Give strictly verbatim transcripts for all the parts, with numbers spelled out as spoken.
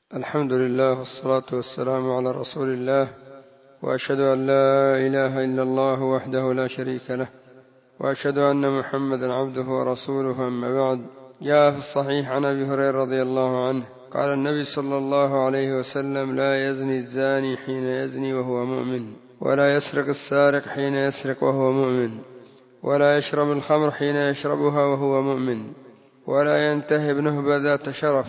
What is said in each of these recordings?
الحمد لله والصلاة والسلام على رسول الله، وأشهد أن لا إله إلا الله وحده لا شريك له، وأشهد أن محمدا عبده ورسوله. أما بعد، جاء في الصحيح عن أبي هريرة رضي الله عنه قال النبي صلى الله عليه وسلم: لا يزني الزاني حين يزني وهو مؤمن، ولا يسرق السارق حين يسرق وهو مؤمن، ولا يشرب الخمر حين يشربها وهو مؤمن، ولا ينتهب نهبة ذات شرف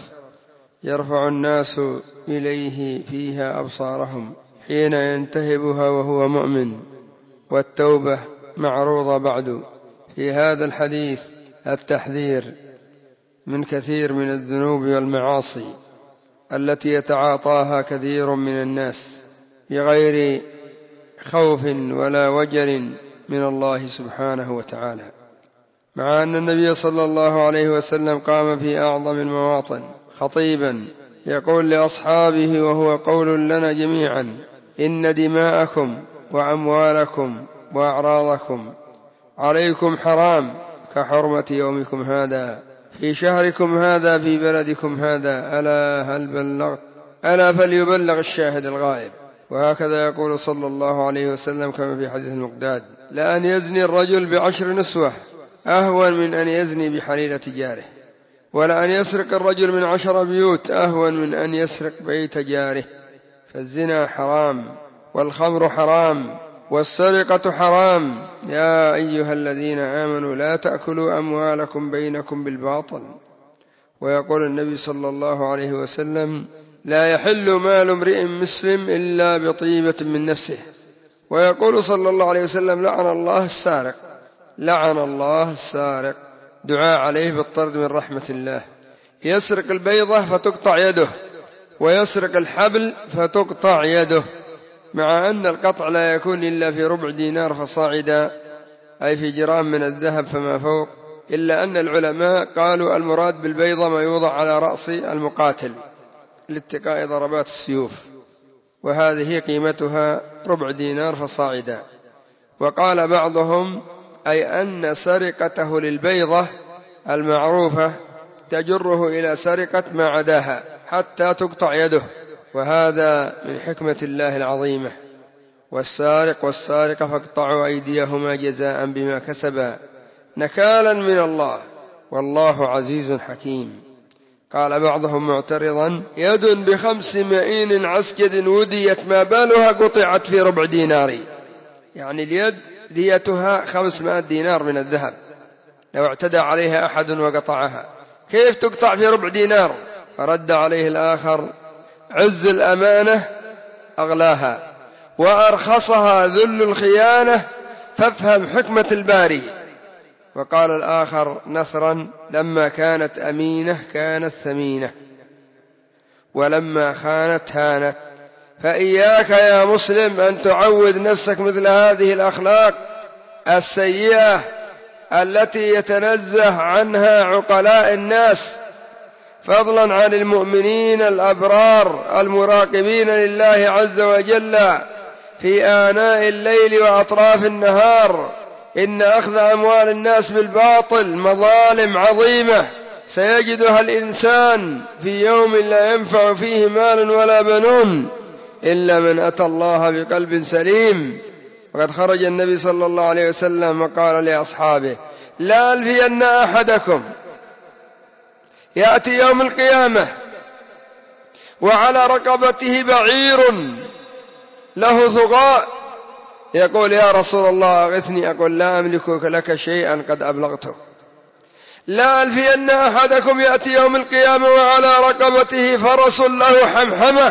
يرفع الناس إليه فيها أبصارهم حين ينتهبها وهو مؤمن. والتوبة معروضة بعد. في هذا الحديث التحذير من كثير من الذنوب والمعاصي التي يتعاطاها كثير من الناس بغير خوف ولا وجل من الله سبحانه وتعالى، مع أن النبي صلى الله عليه وسلم قام في أعظم المواطن خطيبا يقول لأصحابه وهو قول لنا جميعا: إن دماءكم وأموالكم وأعراضكم عليكم حرام كحرمة يومكم هذا في شهركم هذا في بلدكم هذا، ألا هل بلغت؟ ألا فليبلغ الشاهد الغائب. وهكذا يقول صلى الله عليه وسلم كما في حديث المقداد: لأن يزني الرجل بعشر نسوة أهون من أن يزني بحليلة جاره، ولأن يسرق الرجل من عشر بيوت أهون من أن يسرق بيت جاره. فالزنا حرام، والخمر حرام، والسرقة حرام. يا أيها الذين آمنوا لا تأكلوا أموالكم بينكم بالباطل. ويقول النبي صلى الله عليه وسلم: لا يحل مال امرئ مسلم إلا بطيبة من نفسه. ويقول صلى الله عليه وسلم: لعن الله السارق، لعن الله السارق، دعاء عليه بالطرد من رحمة الله. يسرق البيضة فتقطع يده، ويسرق الحبل فتقطع يده، مع أن القطع لا يكون إلا في ربع دينار فصاعدا، أي في جرام من الذهب فما فوق، إلا أن العلماء قالوا المراد بالبيضة ما يوضع على رأس المقاتل لاتقاء ضربات السيوف، وهذه قيمتها ربع دينار فصاعدا. وقال بعضهم أي أن سرقته للبيضة المعروفة تجره إلى سرقة ما عداها حتى تقطع يده، وهذا من حكمة الله العظيمة. والسارق والسارقة فاقطعوا أيديهما جزاء بما كسبا نكالا من الله، والله عزيز حكيم. قال بعضهم معترضا: يد بخمس مئين عسكد وديت ما بالها قطعت في ربع دينار، يعني اليد ديتها خمسمائة دينار من الذهب، لو اعتدى عليها أحد وقطعها كيف تقطع في ربع دينار؟ فرد عليه الآخر: عز الأمانة أغلاها، وأرخصها ذل الخيانة، فافهم حكمة الباري. وقال الآخر نثرا: لما كانت أمينة كانت ثمينة، ولما خانت هانت. فإياك يا مسلم أن تعود نفسك مثل هذه الأخلاق السيئة التي يتنزه عنها عقلاء الناس، فضلا عن المؤمنين الأبرار المراقبين لله عز وجل في آناء الليل وأطراف النهار. إن أخذ أموال الناس بالباطل مظالم عظيمة سيجدها الإنسان في يوم لا ينفع فيه مال ولا بنون إلا من أتى الله بقلب سليم. وقد خرج النبي صلى الله عليه وسلم وقال لأصحابه: لا ألفين أحدكم يأتي يوم القيامة وعلى رقبته بعير له ثغاء، يقول: يا رسول الله أغثني، أقول: لا أملك لك شيئا قد أبلغته. لا ألفين أحدكم يأتي يوم القيامة وعلى رقبته فرس له حمحمة،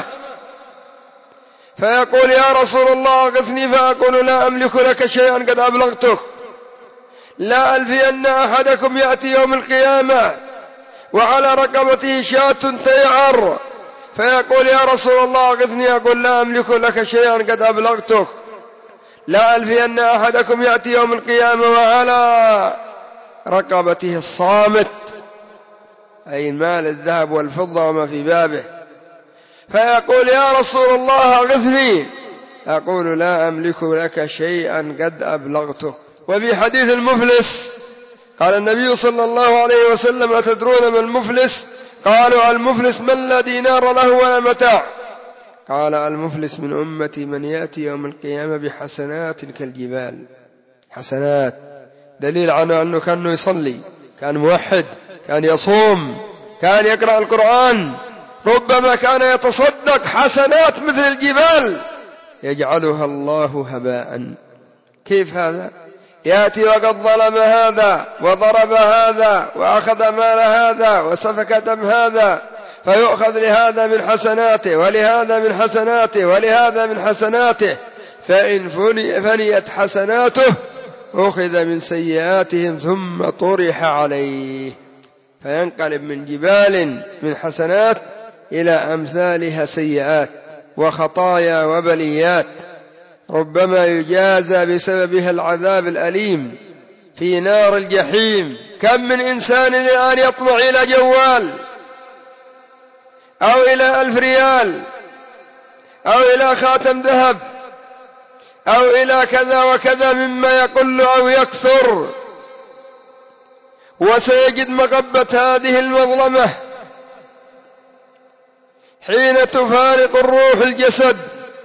فيقول: يا رسول الله أغثني، فأقول: لا أملك لك شيئا قد أبلغتك. لا ألفين أحدكم يأتي يوم القيامة وعلى رقبته شاة تيعر، فيقول: يا رسول الله أغثني، أقول: لا أملك لك شيئا قد أبلغتك. لا ألفين أحدكم يأتي يوم القيامة وعلى رقبته الصامت، أي المال الذهب والفضة وما في بابه، فيقول: يا رسول الله أغثني، أقول: لا أملك لك شيئا قد أبلغتك. وفي حديث المفلس قال النبي صلى الله عليه وسلم: أتدرون ما المفلس؟ قالوا المفلس من لا دينار له ولا متاع؟ قال المفلس من أمتي من يأتي يوم القيامة بحسنات كالجبال. حسنات دليل عنه أنه كان يصلي، كان موحد، كان يصوم، كان يقرأ القرآن، ربما كان يتصدق، حسنات مثل الجبال يجعلها الله هباء. كيف هذا؟ يأتي وقد ظلم هذا وضرب هذا وأخذ مال هذا وسفك دم هذا، فيؤخذ لهذا من حسناته ولهذا من حسناته ولهذا من حسناته، فإن فنيت حسناته أخذ من سيئاتهم ثم طرح عليه، فينقلب من جبال من حسنات إلى أمثالها سيئات وخطايا وبليات، ربما يجازى بسببها العذاب الأليم في نار الجحيم. كم من إنسان الآن يطمع إلى جوال أو إلى ألف ريال أو إلى خاتم ذهب أو إلى كذا وكذا مما يقل أو يكثر، وسيجد مغبة هذه المظلمة حين تفارق الروح الجسد.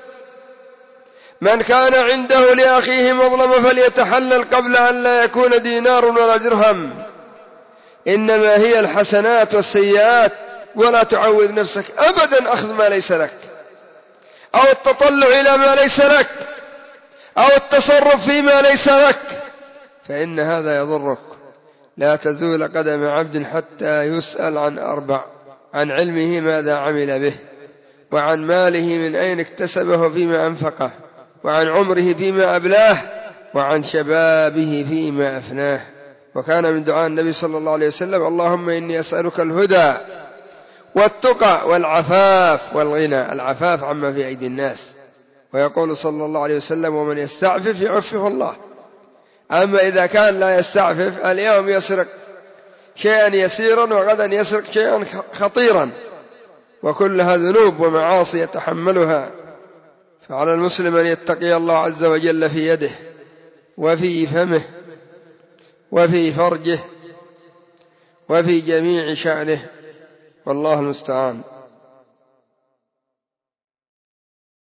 من كان عنده لأخيه مظلمة فليتحلل قبل أن لا يكون دينار ولا درهم، إنما هي الحسنات والسيئات. ولا تعود نفسك أبدا أخذ ما ليس لك، أو التطلع إلى ما ليس لك، أو التصرف فيما ليس لك، فإن هذا يضرك. لا تزول قدم عبد حتى يسأل عن أربع: عن علمه ماذا عمل به، وعن ماله من أين اكتسبه فيما أنفقه، وعن عمره فيما أبلاه، وعن شبابه فيما أفناه. وكان من دعاء النبي صلى الله عليه وسلم: اللهم إني أسألك الهدى والتقى والعفاف والغنى، العفاف عما في أيدي الناس. ويقول صلى الله عليه وسلم: ومن يستعفف يعفه الله. أما إذا كان لا يستعفف، اليوم يسرق شيئا يسيرا وغدا يسرق شيئا خطيرا، وكلها ذنوب ومعاصي يتحملها. فعلى المسلم أن يتقي الله عز وجل في يده وفي فمه وفي فرجه وفي جميع شأنه، والله المستعان.